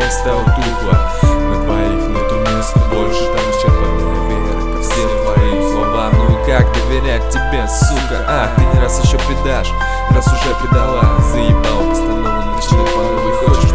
место утухло. На двоих нету места больше, там исчерпанная вера ко всем твоим словам. Ну и как доверять тебе, сука? Ты не раз еще предашь, раз уже предала. Заебал постанову, начинай по новой. Хочешь